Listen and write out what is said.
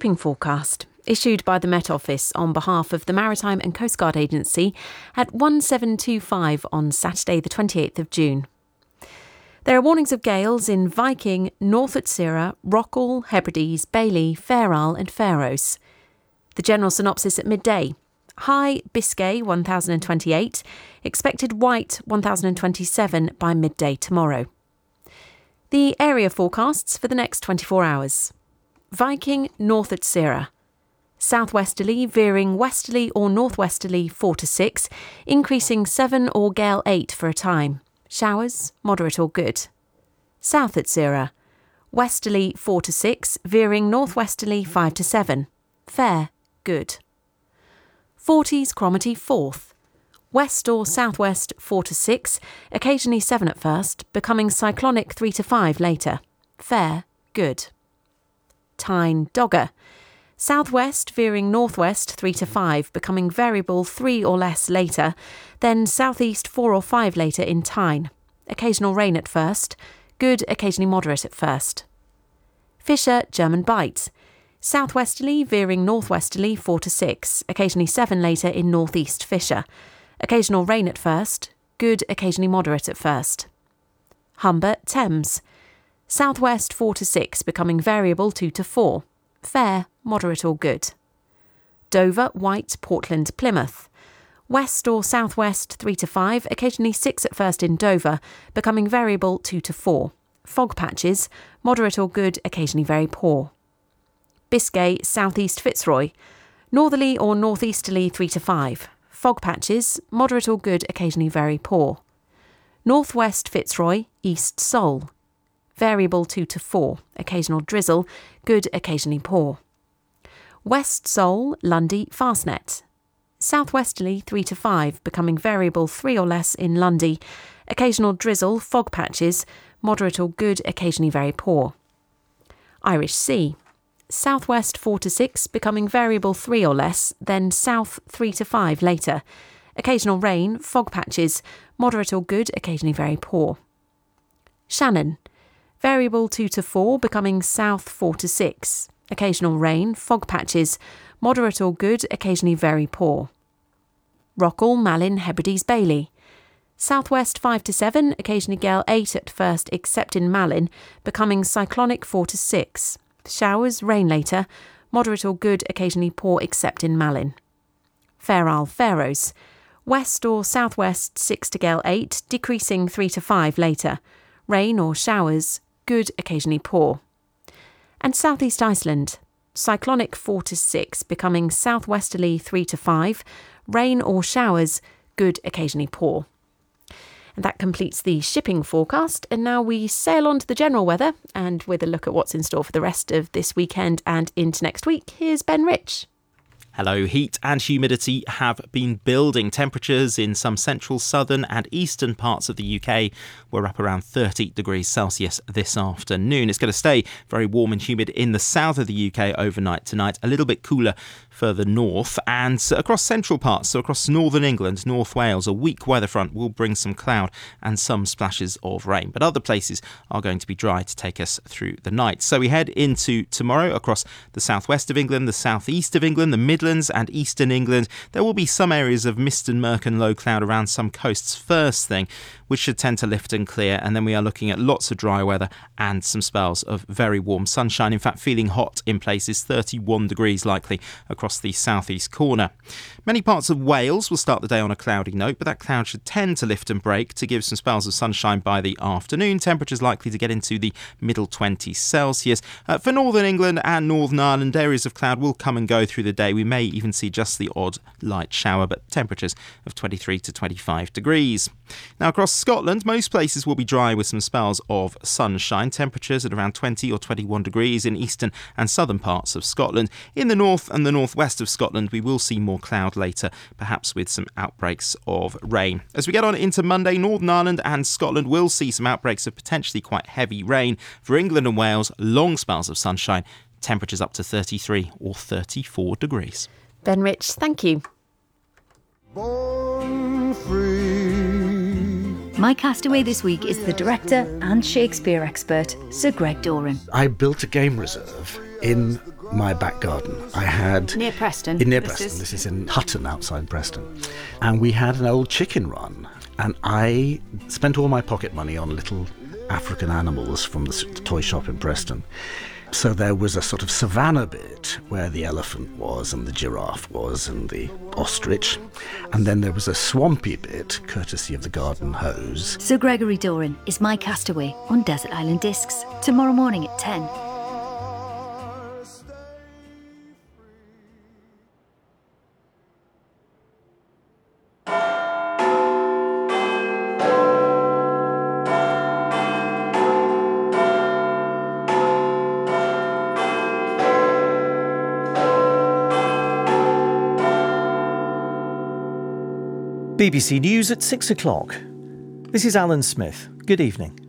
shipping forecast, issued by the Met Office on behalf of the Maritime and Coast Guard Agency at 1725 on Saturday the 28th of June. There are warnings of gales in Viking, North Utsira, Rockall, Hebrides, Bailey, Fair Isle and Faroes. The general synopsis at midday. High Biscay 1028, expected white 1027 by midday tomorrow. The area forecasts for the next 24 hours. Viking, North Utsira. Southwesterly, veering westerly or northwesterly 4 to 6, increasing 7 or gale 8 for a time. Showers, moderate or good. South Utsira. Westerly 4 to 6, veering northwesterly 5 to 7. Fair, good. Forties Cromarty 4th. West or southwest 4 to 6, occasionally 7 at first, becoming cyclonic 3 to 5 later. Fair, good. Tyne Dogger. Southwest veering northwest 3 to 5, becoming variable 3 or less later, then southeast 4 or 5 later in Tyne. Occasional rain at first, good, occasionally moderate at first. Fisher German Bight. Southwesterly veering northwesterly 4 to 6, occasionally 7 later in northeast Fisher. Occasional rain at first, good, occasionally moderate at first. Humber Thames. Southwest 4 to 6, becoming variable 2 to 4. Fair, moderate or good. Dover, White, Portland, Plymouth. West or southwest 3 to 5, occasionally 6 at first in Dover, becoming variable 2 to 4. Fog patches, moderate or good, occasionally very poor. Biscay, southeast Fitzroy. Northerly or northeasterly 3 to 5. Fog patches, moderate or good, occasionally very poor. Northwest Fitzroy, east Seoul. Variable 2 to 4, occasional drizzle, good, occasionally poor. West Seoul, Lundy, Fastnet. Southwesterly 3 to 5, becoming variable 3 or less in Lundy. Occasional drizzle, fog patches, moderate or good, occasionally very poor. Irish Sea. Southwest 4 to 6, becoming variable 3 or less, then south 3 to 5 later. Occasional rain, fog patches, moderate or good, occasionally very poor. Shannon. Variable 2 to 4, becoming south 4 to 6. Occasional rain, fog patches, moderate or good, occasionally very poor. Rockall, Malin, Hebrides, Bailey. Southwest 5 to 7, occasionally gale 8 at first except in Malin, becoming cyclonic 4 to 6. Showers, rain later, moderate or good, occasionally poor except in Malin. Fair Isle, Faroes. West or southwest 6 to gale 8, decreasing 3 to 5 later. Rain or showers, good, occasionally poor. And southeast Iceland. Cyclonic 4 to 6, becoming southwesterly 3 to 5. Rain or showers, good, occasionally poor. And that completes the shipping forecast. And now we sail on to the general weather. And with a look at what's in store for the rest of this weekend and into next week, here's Ben Rich. Hello. Heat and humidity have been building. Temperatures in some central, southern and eastern parts of the UK were up around 30 degrees Celsius this afternoon. It's going to stay very warm and humid in the south of the UK overnight tonight, a little bit cooler further north, and across central parts, so across northern England, North Wales, a weak weather front will bring some cloud and some splashes of rain, but other places are going to be dry to take us through the night. So we head into tomorrow across the southwest of England, the southeast of England, the Midlands and eastern England. There will be some areas of mist and murk and low cloud around some coasts first thing, which should tend to lift and clear, and then we are looking at lots of dry weather and some spells of very warm sunshine. In fact, feeling hot in places, 31 degrees likely across the southeast corner. Many parts of Wales will start the day on a cloudy note, but that cloud should tend to lift and break to give some spells of sunshine by the afternoon. Temperatures likely to get into the middle 20s Celsius. For northern England and Northern Ireland, areas of cloud will come and go through the day. We may even see just the odd light shower, but temperatures of 23 to 25 degrees. Now across Scotland, most places will be dry with some spells of sunshine. Temperatures at around 20 or 21 degrees in eastern and southern parts of Scotland. In the north and the northwest of Scotland, we will see more cloud later, perhaps with some outbreaks of rain. As we get on into Monday, Northern Ireland and Scotland will see some outbreaks of potentially quite heavy rain. For England and Wales, long spells of sunshine. Temperatures up to 33 or 34 degrees. Ben Rich, thank you. Born free. My castaway this week is the director and Shakespeare expert, Sir Greg Doran. I built a game reserve in my back garden. I had... Near Preston. Near Preston. This is in Hutton, outside Preston. And we had an old chicken run. And I spent all my pocket money on little African animals from the toy shop in Preston. So there was a sort of savannah bit where the elephant was and the giraffe was and the ostrich. And then there was a swampy bit, courtesy of the garden hose. Sir Gregory Doran is My Castaway on Desert Island Discs, tomorrow morning at 10. BBC News at 6 o'clock. This is Alan Smith. Good evening.